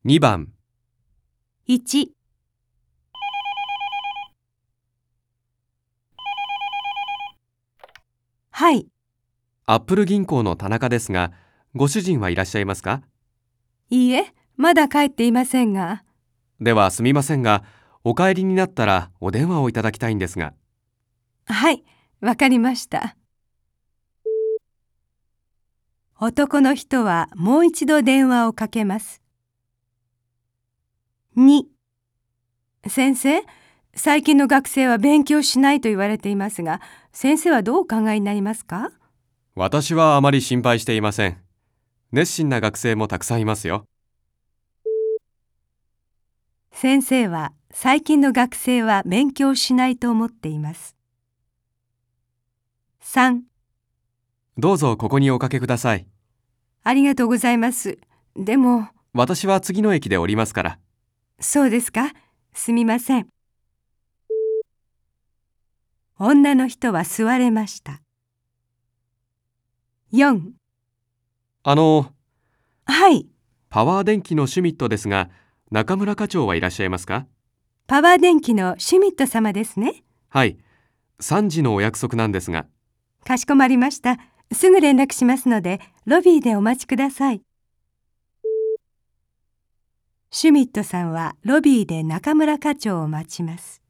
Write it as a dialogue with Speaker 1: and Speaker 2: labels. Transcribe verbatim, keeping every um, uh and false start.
Speaker 1: にばん
Speaker 2: いち、はい、
Speaker 1: アップル銀行の田中ですが、ご主人はいらっしゃいますか？
Speaker 2: いいえ、まだ帰っていませんが。
Speaker 1: ではすみませんが、お帰りになったらお電話をいただきたいんですが。
Speaker 2: はい、わかりました。男の人はもう一度電話をかけます。に、先生、最近の学生は勉強しないと言われていますが、先生はどうお考えになりますか？
Speaker 1: 私はあまり心配していません。熱心な学生もたくさんいますよ。
Speaker 2: 先生は最近の学生は勉強しないと思っています。さん、
Speaker 1: どうぞここにおかけください。
Speaker 2: ありがとうございます。でも、
Speaker 1: 私は次の駅で降りますから。
Speaker 2: そうですか。すみません。女の人は座れました。よん、
Speaker 1: あの、
Speaker 2: はい、
Speaker 1: パワー電機のシュミットですが、中村課長はいらっしゃいますか？
Speaker 2: パワー電機のシュミット様ですね。
Speaker 1: はい、さんじのお約束なんですが。
Speaker 2: かしこまりました。すぐ連絡しますので、ロビーでお待ちください。シュミットさんはロビーで中村課長を待ちます。